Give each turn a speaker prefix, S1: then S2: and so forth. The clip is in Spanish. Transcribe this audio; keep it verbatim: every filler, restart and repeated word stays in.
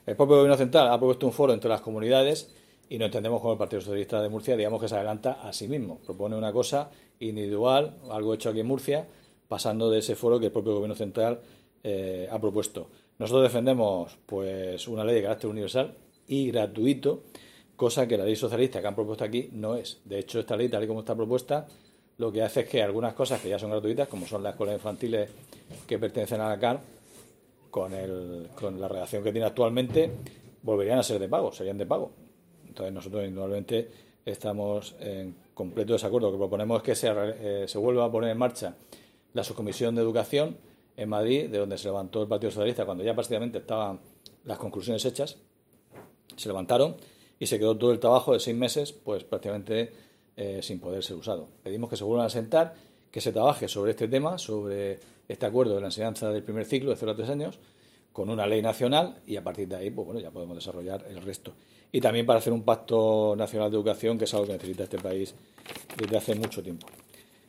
S1: El propio Gobierno Central ha propuesto un foro entre las comunidades y no entendemos cómo el Partido Socialista de Murcia, digamos que se adelanta a sí mismo. Propone una cosa individual, algo hecho aquí en Murcia, pasando de ese foro que el propio Gobierno Central eh, ha propuesto. Nosotros defendemos pues una ley de carácter universal y gratuito, cosa que la ley socialista que han propuesto aquí no es. De hecho, esta ley, tal y como está propuesta, lo que hace es que algunas cosas que ya son gratuitas, como son las escuelas infantiles que pertenecen a la C A R, con, el, con la redacción que tiene actualmente, volverían a ser de pago, serían de pago. Entonces nosotros indudablemente estamos en completo desacuerdo. Lo que proponemos es que se, eh, se vuelva a poner en marcha la subcomisión de educación en Madrid, de donde se levantó el Partido Socialista cuando ya prácticamente estaban las conclusiones hechas. Se levantaron y se quedó todo el trabajo de seis meses pues prácticamente eh, sin poder ser usado. Pedimos que se vuelvan a sentar, que se trabaje sobre este tema, sobre este acuerdo de la enseñanza del primer ciclo de cero a tres años, con una ley nacional, y a partir de ahí pues bueno, ya podemos desarrollar el resto. Y también para hacer un pacto nacional de educación, que es algo que necesita este país desde hace mucho tiempo.